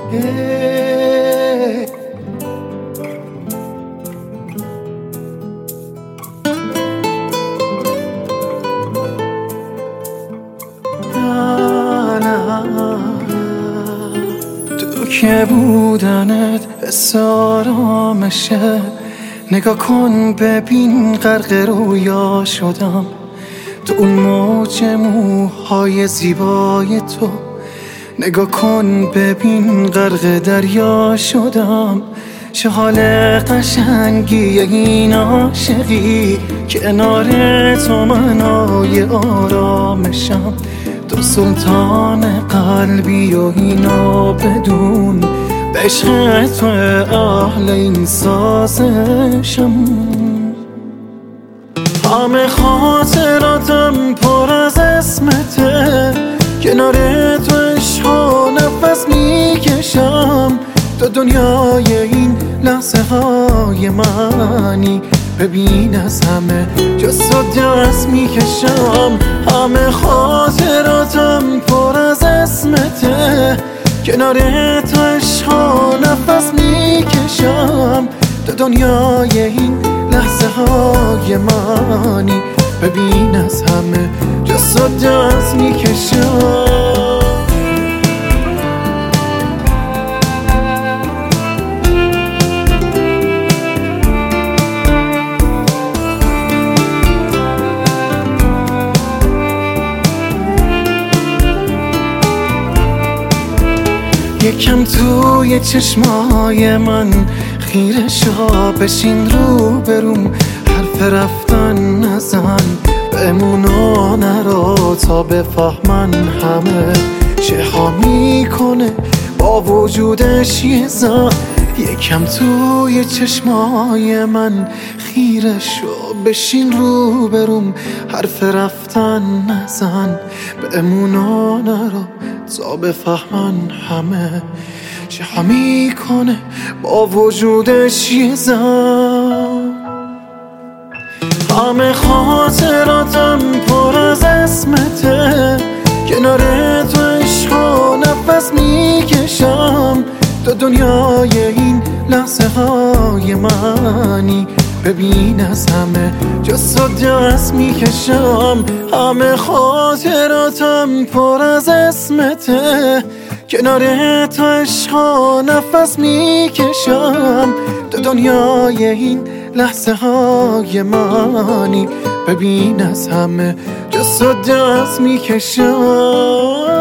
تو که بودنت حس آرامشه، نگاه کن ببین غرق رویا شدم. تو اون موج موهای زیبای تو، نگاه کن ببین غرق دریا شدم. چه حال قشنگی این عاشقی، کنار تو منای آرامشم. تو سلطان قلبی و اینو بدون، به عشق تو اهل این سازشم. همه خاطراتم پر از اسمته، کنار تو عشق و نفس میکشم. تو دنیای این لحظه های منی، ببین از همه جز تو دست میکشم. همه خاطراتم پر از اسمته، کنار تو عشق و نفس میکشم. تو دنیای این لحظه های منی، ببین از همه جز تو دست میکشم. یکم توی چشمای من خیره شا، بشین رو بروم، حرف رفتن نزن، بمونا نرا تا بفهمن همه چه ها میکنه با وجودش یه زن. یکم توی چشمای من خیره شو، بشین رو بروم، حرف رفتن نزن، بمونا نرا تا بفهمن همه چه ها میکنه با وجودش یه زن. همه خاطراتم پر از اسمته، کنار تو عشق و نفس میکشم. تو دنیای این لحظه های منی، ببین از همه جز تو دست میکشم. همه خاطراتم پر از اسمته، کنار تو عشق و نفس میکشم. تو دنیای این لحظه های منی، ببین از همه جز تو دست میکشم.